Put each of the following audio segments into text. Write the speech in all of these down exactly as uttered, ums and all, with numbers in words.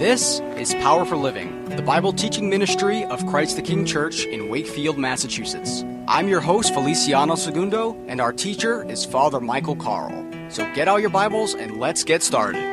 This is Power for Living, the Bible teaching ministry of Christ the King Church in Wakefield, Massachusetts. I'm your host, Feliciano Segundo, and our teacher is Father Michael Carl. So get out your Bibles and let's get started.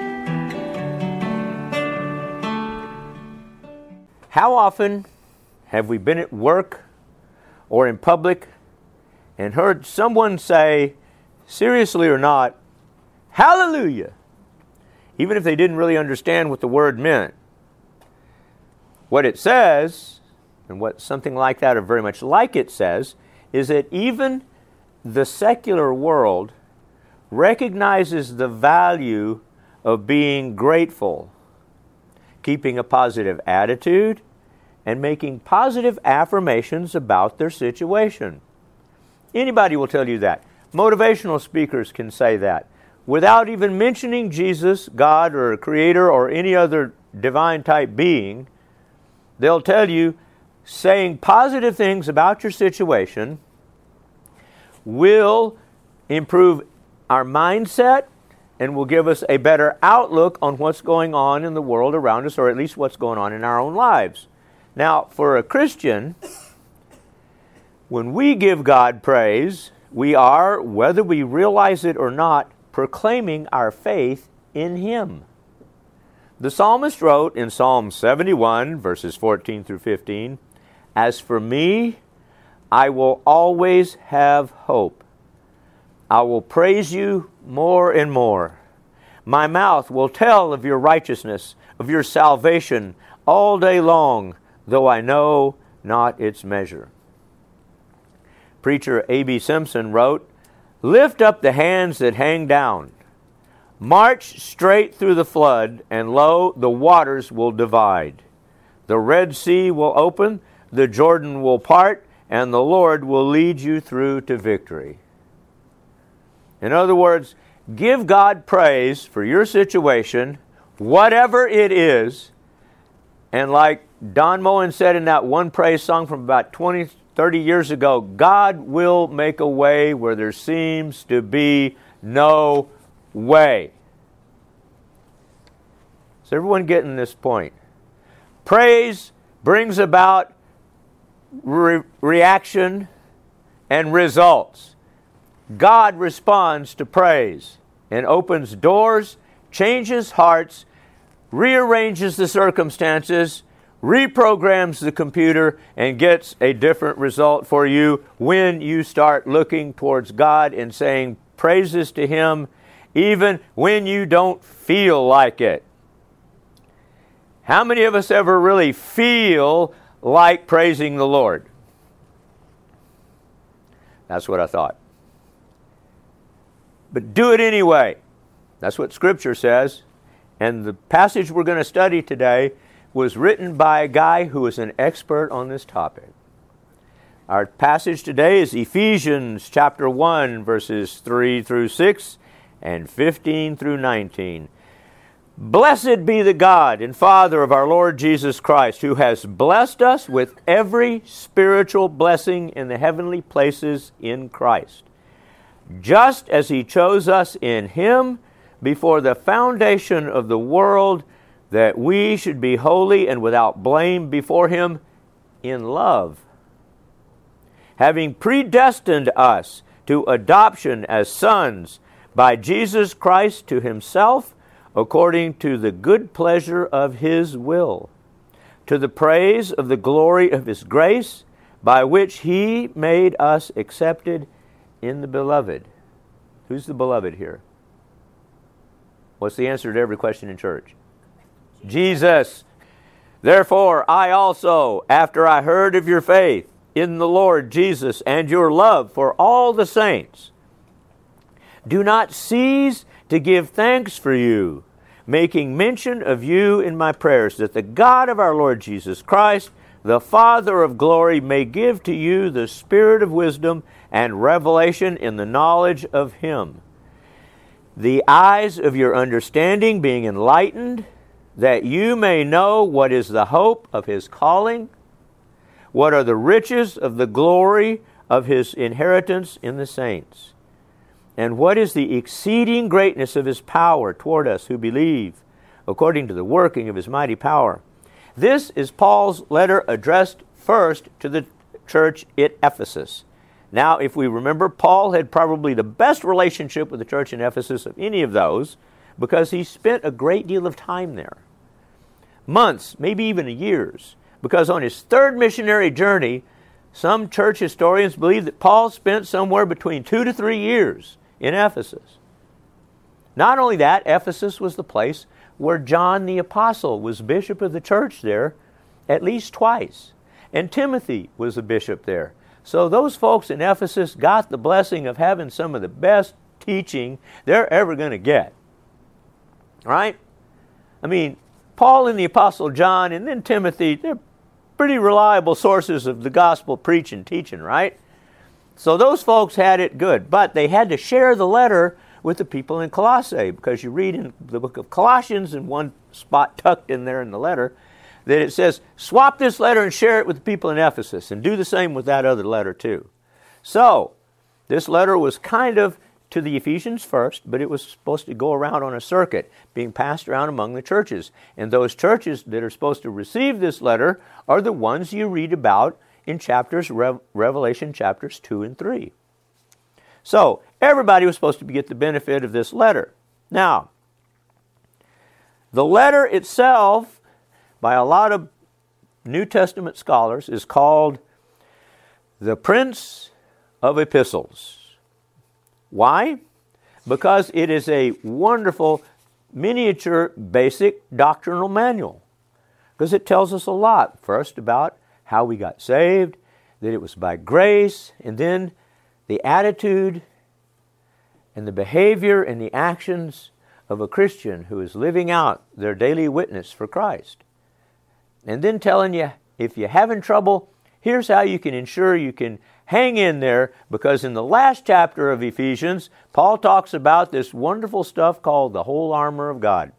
How often have we been at work or in public and heard someone say, seriously or not, hallelujah, even if they didn't really understand what the word meant? What it says, and what something like that or very much like it says, is that even the secular world recognizes the value of being grateful, keeping a positive attitude, and making positive affirmations about their situation. Anybody will tell you that. Motivational speakers can say that. Without even mentioning Jesus, God, or a creator, or any other divine type being, they'll tell you saying positive things about your situation will improve our mindset and will give us a better outlook on what's going on in the world around us, or at least what's going on in our own lives. Now, for a Christian, when we give God praise, we are, whether we realize it or not, proclaiming our faith in Him. The psalmist wrote in Psalm seventy-one, verses fourteen through fifteen, "As for me, I will always have hope. I will praise you more and more. My mouth will tell of your righteousness, of your salvation, all day long, though I know not its measure." Preacher A B Simpson wrote, "Lift up the hands that hang down. March straight through the flood, and lo, the waters will divide. The Red Sea will open, the Jordan will part, and the Lord will lead you through to victory." In other words, give God praise for your situation, whatever it is, and like Don Moen said in that one praise song from about twenty, thirty years ago, God will make a way where there seems to be no way. Is everyone getting this point? Praise brings about re- reaction and results. God responds to praise and opens doors, changes hearts, rearranges the circumstances, reprograms the computer, and gets a different result for you when you start looking towards God and saying praises to Him even when you don't feel like it. How many of us ever really feel like praising the Lord? That's what I thought. But do it anyway. That's what Scripture says. And the passage we're going to study today was written by a guy who is an expert on this topic. Our passage today is Ephesians chapter one, verses three through six and fifteen through nineteen. "Blessed be the God and Father of our Lord Jesus Christ, who has blessed us with every spiritual blessing in the heavenly places in Christ, just as He chose us in Him before the foundation of the world, that we should be holy and without blame before Him in love, having predestined us to adoption as sons by Jesus Christ to Himself, according to the good pleasure of His will, to the praise of the glory of His grace, by which He made us accepted in the Beloved." Who's the Beloved here? What's the answer to every question in church? Jesus. "Therefore I also, after I heard of your faith in the Lord Jesus and your love for all the saints, do not cease to give thanks for you, making mention of you in my prayers, that the God of our Lord Jesus Christ, the Father of glory, may give to you the spirit of wisdom and revelation in the knowledge of Him, the eyes of your understanding being enlightened, that you may know what is the hope of His calling, what are the riches of the glory of His inheritance in the saints, and what is the exceeding greatness of His power toward us who believe, according to the working of his mighty power. This is Paul's letter addressed first to the church at Ephesus. Now, if we remember, Paul had probably the best relationship with the church in Ephesus of any of those because he spent a great deal of time there. Months, maybe even years, because on his third missionary journey, some church historians believe that Paul spent somewhere between two to three years in Ephesus. Not only that, Ephesus was the place where John the Apostle was bishop of the church there at least twice. And Timothy was the bishop there. So those folks in Ephesus got the blessing of having some of the best teaching they're ever going to get. Right? I mean, Paul and the Apostle John and then Timothy, they're pretty reliable sources of the gospel preaching, teaching, right? So those folks had it good, but they had to share the letter with the people in Colossae, because you read in the book of Colossians, in one spot tucked in there in the letter, that it says, swap this letter and share it with the people in Ephesus, and do the same with that other letter too. So, this letter was kind of to the Ephesians first, but it was supposed to go around on a circuit, being passed around among the churches. And those churches that are supposed to receive this letter are the ones you read about in chapters, Re- Revelation chapters two and three. So, everybody was supposed to get the benefit of this letter. Now, the letter itself, by a lot of New Testament scholars, is called the Prince of Epistles. Why? Because it is a wonderful, miniature, basic doctrinal manual. Because it tells us a lot. First, about how we got saved, that it was by grace, and then the attitude and the behavior and the actions of a Christian who is living out their daily witness for Christ. And then telling you, if you're having trouble, here's how you can ensure you can hang in there, because in the last chapter of Ephesians, Paul talks about this wonderful stuff called the whole armor of God.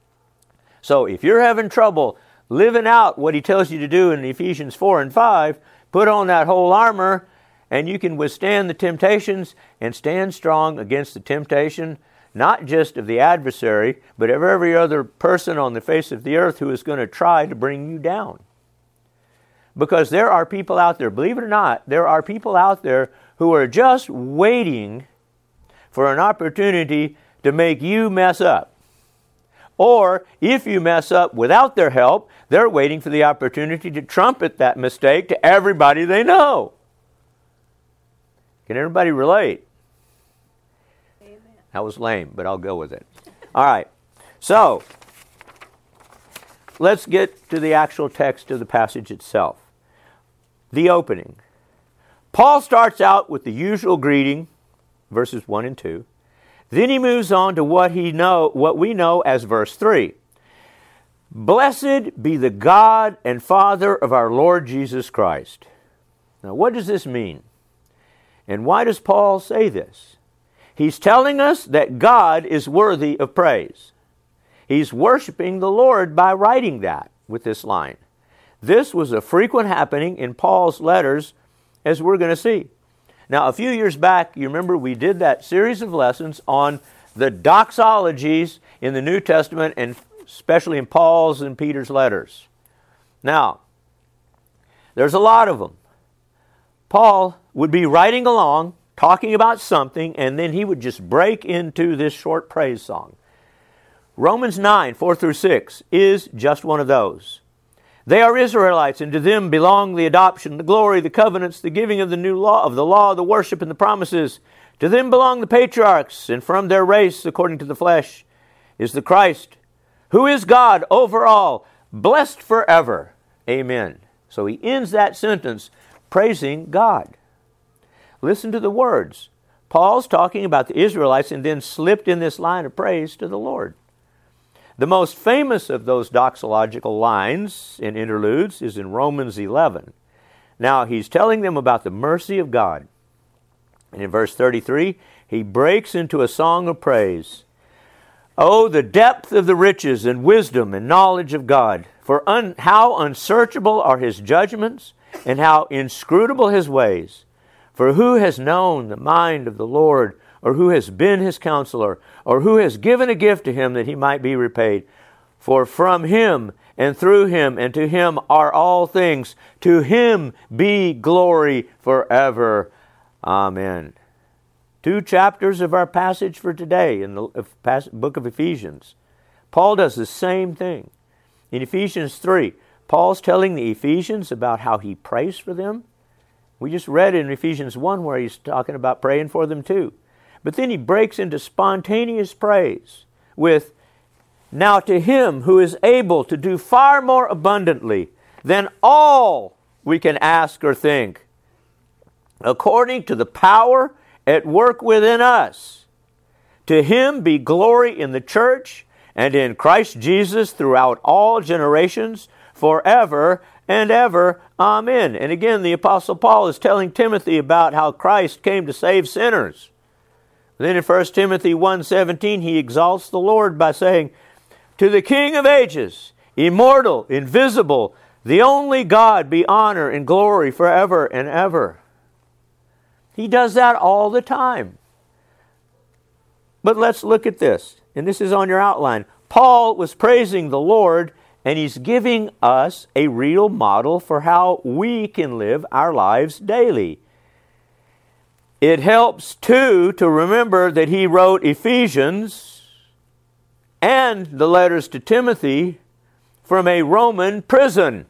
So if you're having trouble living out what he tells you to do in Ephesians four and five, put on that whole armor, and you can withstand the temptations and stand strong against the temptation, not just of the adversary, but of every other person on the face of the earth who is going to try to bring you down. Because there are people out there, believe it or not, there are people out there who are just waiting for an opportunity to make you mess up. Or, if you mess up without their help, they're waiting for the opportunity to trumpet that mistake to everybody they know. Can everybody relate? Amen. That was lame, but I'll go with it. All right. So, let's get to the actual text of the passage itself. The opening. Paul starts out with the usual greeting, verses one and two. Then he moves on to what he know, what we know as verse three. Blessed be the God and Father of our Lord Jesus Christ. Now, what does this mean? And why does Paul say this? He's telling us that God is worthy of praise. He's worshiping the Lord by writing that with this line. This was a frequent happening in Paul's letters, as we're going to see. Now, a few years back, you remember we did that series of lessons on the doxologies in the New Testament, and especially in Paul's and Peter's letters. Now, there's a lot of them. Paul would be writing along, talking about something, and then he would just break into this short praise song. Romans nine, four through six is just one of those. They are Israelites, and to them belong the adoption, the glory, the covenants, the giving of the new law, of the law, the worship, and the promises. To them belong the patriarchs, and from their race, according to the flesh, is the Christ, who is God over all, blessed forever. Amen. So he ends that sentence praising God. Listen to the words. Paul's talking about the Israelites and then slipped in this line of praise to the Lord. The most famous of those doxological lines in interludes is in Romans eleven. Now, he's telling them about the mercy of God. And in verse thirty-three, he breaks into a song of praise. Oh, the depth of the riches and wisdom and knowledge of God! For un- how unsearchable are his judgments, and how inscrutable his ways! For who has known the mind of the Lord, or who has been his counselor, or who has given a gift to him that he might be repaid? For from him and through him and to him are all things. To him be glory forever. Amen. Two chapters of our passage for today in the book of Ephesians. Paul does the same thing. In Ephesians three, Paul's telling the Ephesians about how he prays for them. We just read in Ephesians one where he's talking about praying for them too. But then he breaks into spontaneous praise with, now to him who is able to do far more abundantly than all we can ask or think, according to the power at work within us. To him be glory in the church and in Christ Jesus throughout all generations, forever and ever. Amen. And again, the Apostle Paul is telling Timothy about how Christ came to save sinners. Then in First Timothy one seventeen, he exalts the Lord by saying, to the King of ages, immortal, invisible, the only God, be honor and glory forever and ever. He does that all the time. But let's look at this, and this is on your outline. Paul was praising the Lord, and he's giving us a real model for how we can live our lives daily. It helps, too, to remember that he wrote Ephesians and the letters to Timothy from a Roman prison.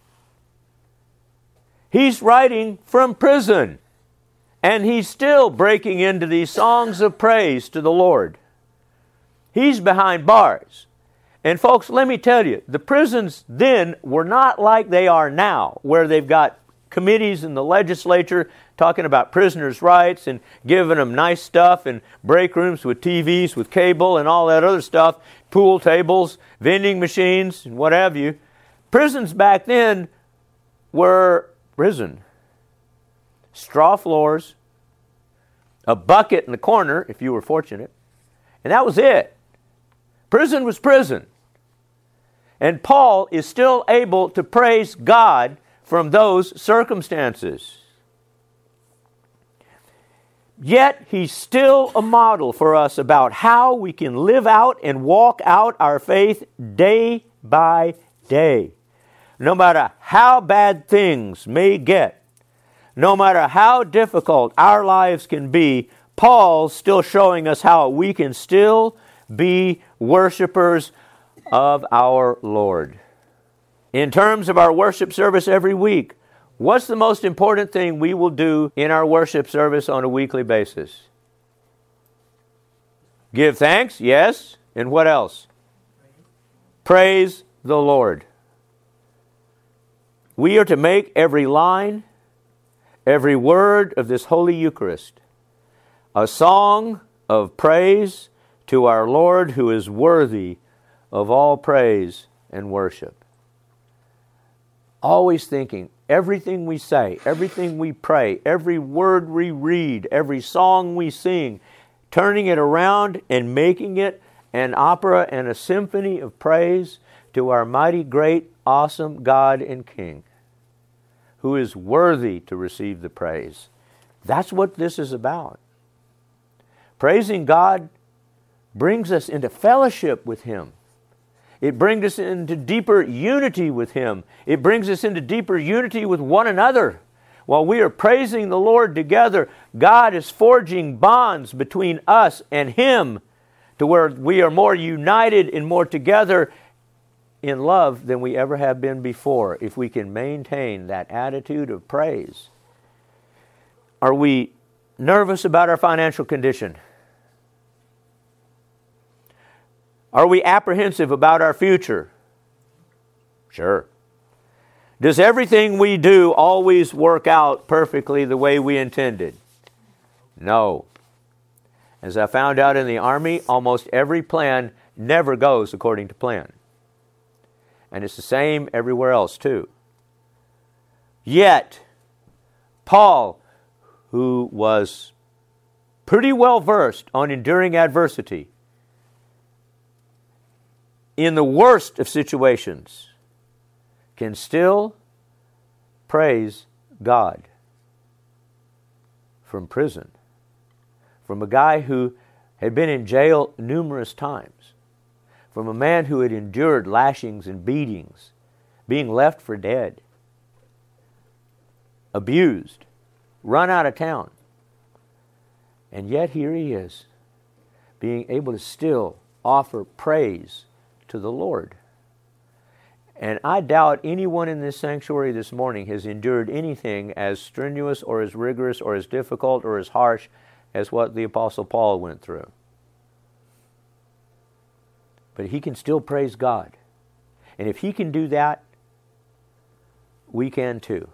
He's writing from prison, and he's still breaking into these songs of praise to the Lord. He's behind bars. And folks, let me tell you, the prisons then were not like they are now, where they've got committees in the legislature talking about prisoners' rights and giving them nice stuff and break rooms with T Vs, with cable and all that other stuff, pool tables, vending machines, and what have you. Prisons back then were prison. Straw floors, a bucket in the corner, if you were fortunate, and that was it. Prison was prison. And Paul is still able to praise God from those circumstances. Yet he's still a model for us about how we can live out and walk out our faith day by day. No matter how bad things may get, no matter how difficult our lives can be, Paul's still showing us how we can still be worshipers of our Lord. In terms of our worship service every week, what's the most important thing we will do in our worship service on a weekly basis? Give thanks, yes. And what else? Praise the Lord. We are to make every line, every word of this Holy Eucharist a song of praise to our Lord, who is worthy of all praise and worship. Always thinking, everything we say, everything we pray, every word we read, every song we sing, turning it around and making it an opera and a symphony of praise to our mighty, great, awesome God and King, who is worthy to receive the praise. That's what this is about. Praising God brings us into fellowship with Him. It brings us into deeper unity with Him. It brings us into deeper unity with one another. While we are praising the Lord together, God is forging bonds between us and Him to where we are more united and more together in love than we ever have been before, if we can maintain that attitude of praise. Are we nervous about our financial condition? Are we apprehensive about our future? Sure. Does everything we do always work out perfectly the way we intended? No. As I found out in the Army, almost every plan never goes according to plan. And it's the same everywhere else too. Yet, Paul, who was pretty well versed on enduring adversity, in the worst of situations, can still praise God from prison, from a guy who had been in jail numerous times, from a man who had endured lashings and beatings, being left for dead, abused, run out of town. And yet here he is, being able to still offer praise to the Lord. And I doubt anyone in this sanctuary this morning has endured anything as strenuous or as rigorous or as difficult or as harsh as what the Apostle Paul went through. But he can still praise God. And if he can do that, we can too.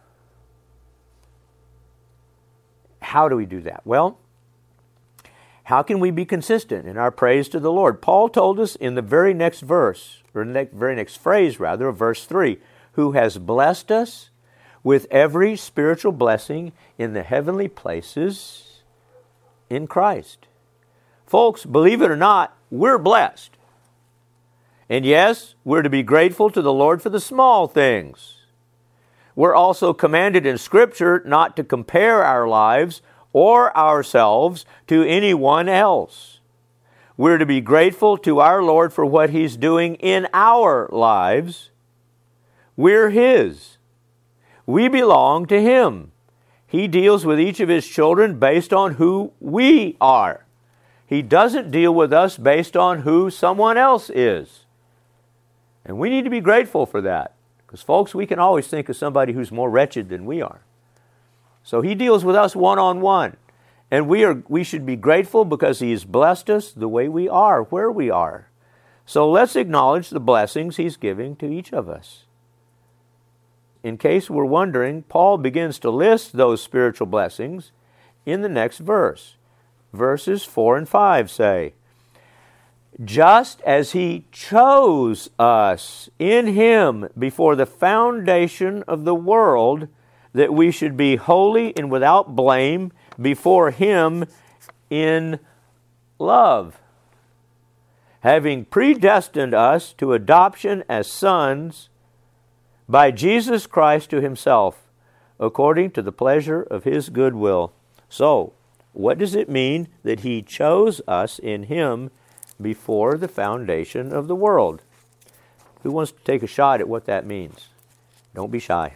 How do we do that? Well, how can we be consistent in our praise to the Lord? Paul told us in the very next verse, or the very next phrase rather, of verse three, who has blessed us with every spiritual blessing in the heavenly places in Christ. Folks, believe it or not, we're blessed. And yes, we're to be grateful to the Lord for the small things. We're also commanded in Scripture not to compare our lives or ourselves to anyone else. We're to be grateful to our Lord for what He's doing in our lives. We're His. We belong to Him. He deals with each of His children based on who we are. He doesn't deal with us based on who someone else is. And we need to be grateful for that. Because, folks, we can always think of somebody who's more wretched than we are. So He deals with us one-on-one. And we are we should be grateful because He has blessed us the way we are, where we are. So let's acknowledge the blessings He's giving to each of us. In case we're wondering, Paul begins to list those spiritual blessings in the next verse. Verses four and five say, just as He chose us in Him before the foundation of the world, that we should be holy and without blame before Him in love, having predestined us to adoption as sons by Jesus Christ to Himself, according to the pleasure of His good will. So, what does it mean that He chose us in Him before the foundation of the world? Who wants to take a shot at what that means? Don't be shy.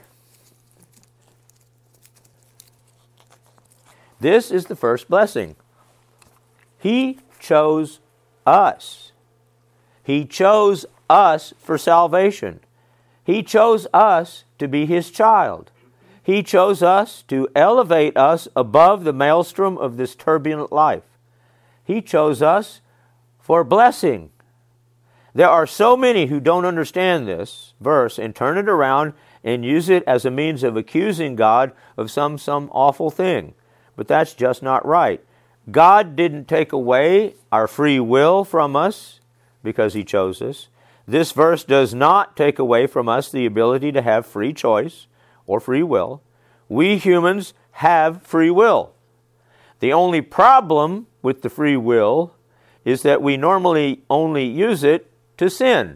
This is the first blessing. He chose us. He chose us for salvation. He chose us to be His child. He chose us to elevate us above the maelstrom of this turbulent life. He chose us for blessing. There are so many who don't understand this verse and turn it around and use it as a means of accusing God of some, some awful thing. But that's just not right. God didn't take away our free will from us because He chose us. This verse does not take away from us the ability to have free choice or free will. We humans have free will. The only problem with the free will is that we normally only use it to sin.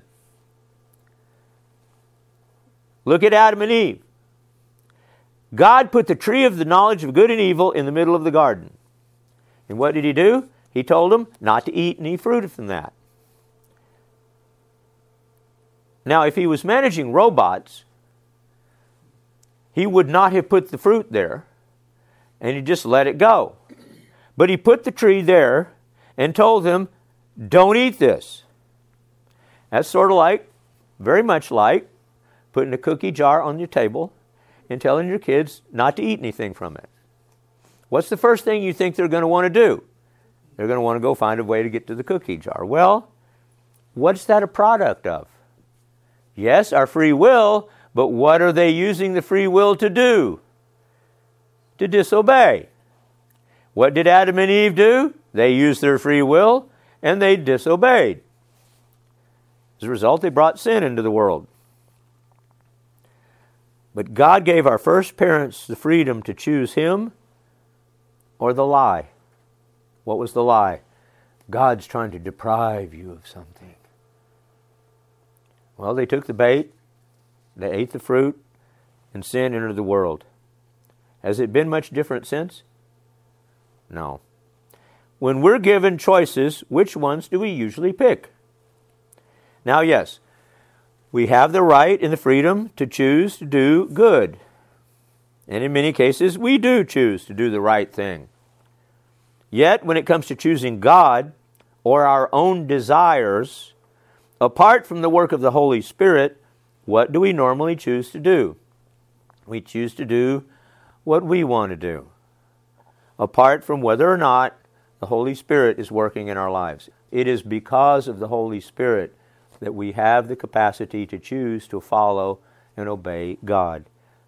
Look at Adam and Eve. God put the tree of the knowledge of good and evil in the middle of the garden. And what did He do? He told them not to eat any fruit from that. Now, if He was managing robots, He would not have put the fruit there, and He just let it go. But He put the tree there and told them, don't eat this. That's sort of like, very much like, putting a cookie jar on your table and telling your kids not to eat anything from it. What's the first thing you think they're going to want to do? They're going to want to go find a way to get to the cookie jar. Well, what's that a product of? Yes, our free will, but what are they using the free will to do? To disobey. What did Adam and Eve do? They used their free will and they disobeyed. As a result, they brought sin into the world. But God gave our first parents the freedom to choose Him or the lie. What was the lie? God's trying to deprive you of something. Well, they took the bait, they ate the fruit, and sin entered the world. Has it been much different since? No. When we're given choices, which ones do we usually pick? Now, yes, we have the right and the freedom to choose to do good. And in many cases, we do choose to do the right thing. Yet, when it comes to choosing God or our own desires, apart from the work of the Holy Spirit, what do we normally choose to do? We choose to do what we want to do, apart from whether or not the Holy Spirit is working in our lives. It is because of the Holy Spirit that we have the capacity to choose to follow and obey God.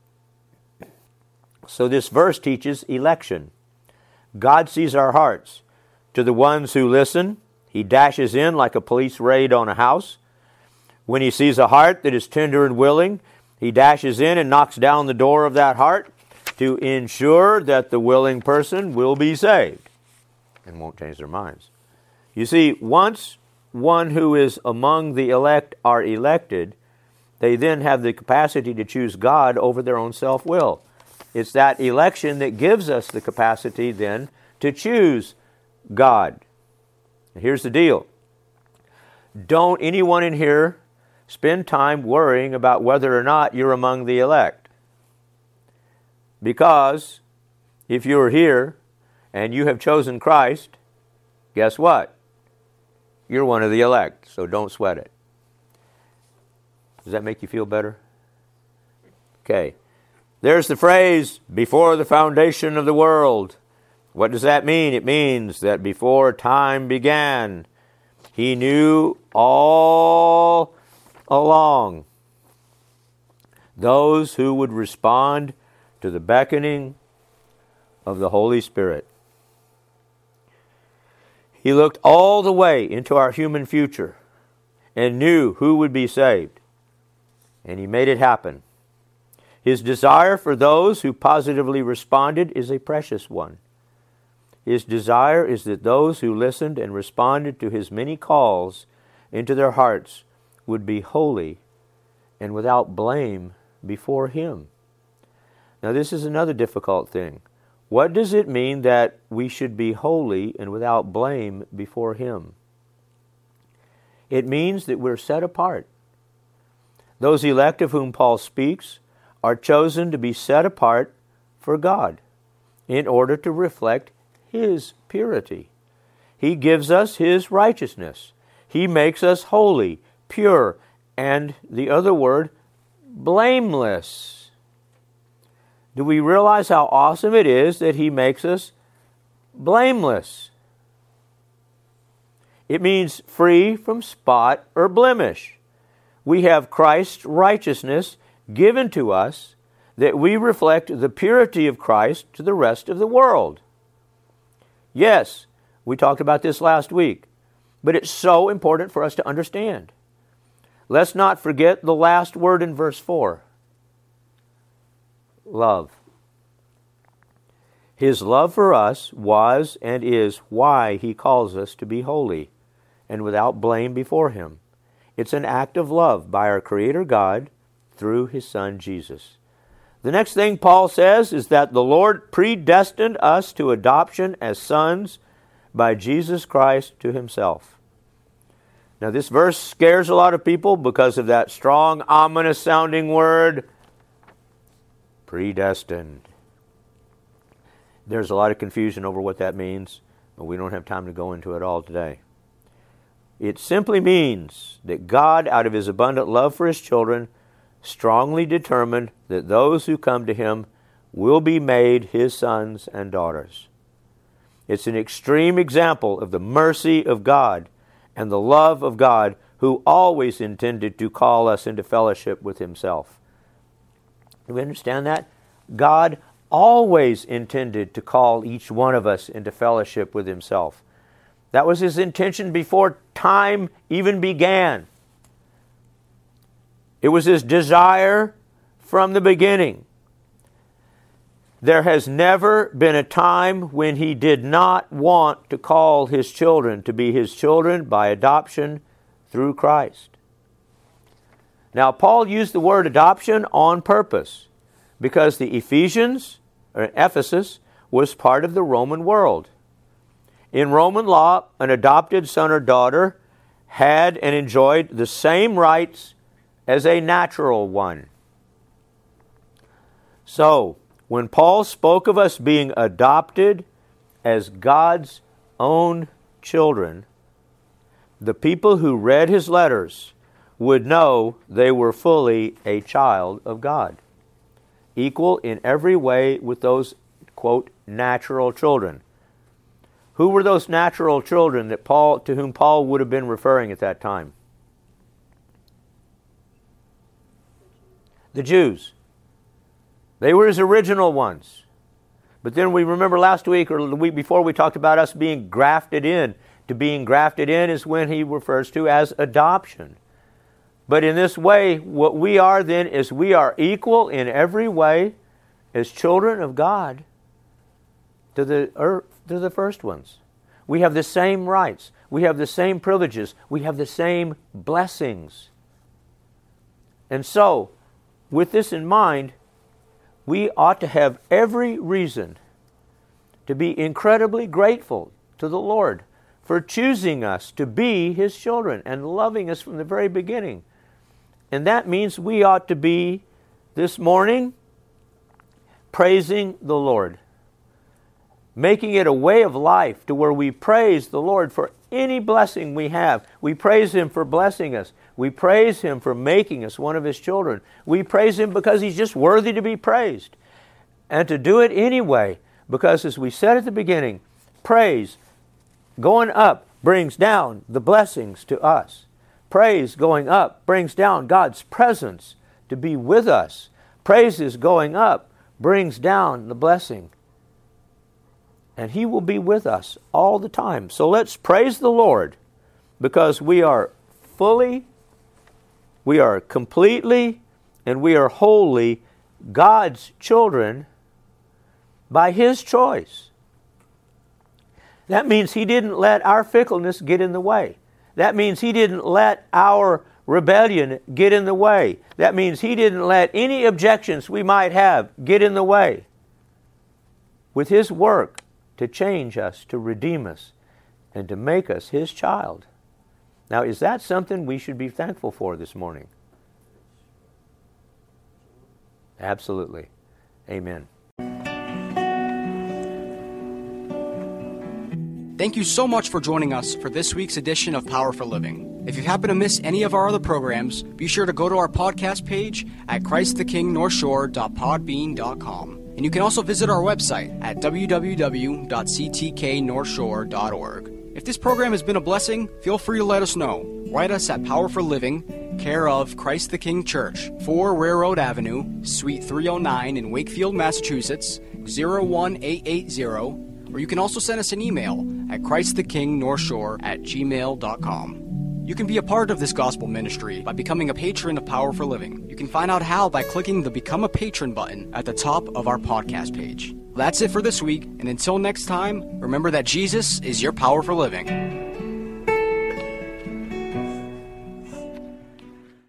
So this verse teaches election. God sees our hearts. To the ones who listen, He dashes in like a police raid on a house. When He sees a heart that is tender and willing, He dashes in and knocks down the door of that heart to ensure that the willing person will be saved and won't change their minds. You see, once one who is among the elect are elected, they then have the capacity to choose God over their own self-will. It's that election that gives us the capacity then to choose God. And here's the deal. Don't anyone in here spend time worrying about whether or not you're among the elect. Because if you're here and you have chosen Christ, guess what? You're one of the elect, so don't sweat it. Does that make you feel better? Okay. There's the phrase, before the foundation of the world. What does that mean? It means that before time began, He knew all along those who would respond to the beckoning of the Holy Spirit. He looked all the way into our human future and knew who would be saved. And He made it happen. His desire for those who positively responded is a precious one. His desire is that those who listened and responded to His many calls into their hearts would be holy and without blame before Him. Now, this is another difficult thing. What does it mean that we should be holy and without blame before Him? It means that we're set apart. Those elect of whom Paul speaks are chosen to be set apart for God in order to reflect His purity. He gives us His righteousness. He makes us holy, pure, and the other word, blameless. Do we realize how awesome it is that He makes us blameless? It means free from spot or blemish. We have Christ's righteousness given to us that we reflect the purity of Christ to the rest of the world. Yes, we talked about this last week, but it's so important for us to understand. Let's not forget the last word in verse four. Love. His love for us was and is why He calls us to be holy and without blame before Him. It's an act of love by our Creator God through His Son Jesus. The next thing Paul says is that the Lord predestined us to adoption as sons by Jesus Christ to Himself. Now, this verse scares a lot of people because of that strong, ominous-sounding word, predestined. There's a lot of confusion over what that means, but we don't have time to go into it all today. It simply means that God, out of His abundant love for His children, strongly determined that those who come to Him will be made His sons and daughters. It's an extreme example of the mercy of God and the love of God, who always intended to call us into fellowship with Himself. Do we understand that? God always intended to call each one of us into fellowship with Himself. That was His intention before time even began. It was His desire from the beginning. There has never been a time when He did not want to call His children to be His children by adoption through Christ. Now, Paul used the word adoption on purpose because the Ephesians, or Ephesus, was part of the Roman world. In Roman law, an adopted son or daughter had and enjoyed the same rights as a natural one. So, when Paul spoke of us being adopted as God's own children, the people who read his letters would know they were fully a child of God, equal in every way with those, quote, natural children. Who were those natural children that Paul, to whom Paul would have been referring at that time? The Jews. They were his original ones. But then we remember last week or the week before we talked about us being grafted in. To being grafted in is when he refers to as adoption. But in this way, what we are then is we are equal in every way as children of God to the earth, to the first ones. We have the same rights. We have the same privileges. We have the same blessings. And so, with this in mind, we ought to have every reason to be incredibly grateful to the Lord for choosing us to be his children and loving us from the very beginning. And that means we ought to be, this morning, praising the Lord. Making it a way of life to where we praise the Lord for any blessing we have. We praise him for blessing us. We praise him for making us one of his children. We praise him because he's just worthy to be praised. And to do it anyway, because as we said at the beginning, praise going up brings down the blessings to us. Praise going up brings down God's presence to be with us. Praises going up brings down the blessing. And he will be with us all the time. So let's praise the Lord because we are fully, we are completely, and we are wholly God's children by his choice. That means he didn't let our fickleness get in the way. That means he didn't let our rebellion get in the way. That means he didn't let any objections we might have get in the way. With his work to change us, to redeem us, and to make us his child. Now, is that something we should be thankful for this morning? Absolutely. Amen. Thank you so much for joining us for this week's edition of Power for Living. If you happen to miss any of our other programs, be sure to go to our podcast page at christ the king north shore dot podbean dot com. And you can also visit our website at w w w dot c t k north shore dot org. If this program has been a blessing, feel free to let us know. Write us at Power for Living, care of Christ the King Church, four Railroad Avenue, Suite three oh nine in Wakefield, Massachusetts, zero one eight eight zero. Or you can also send us an email at christ the king north shore at gmail dot com. You can be a part of this gospel ministry by becoming a patron of Power for Living. You can find out how by clicking the Become a Patron button at the top of our podcast page. That's it for this week, and until next time, remember that Jesus is your power for living.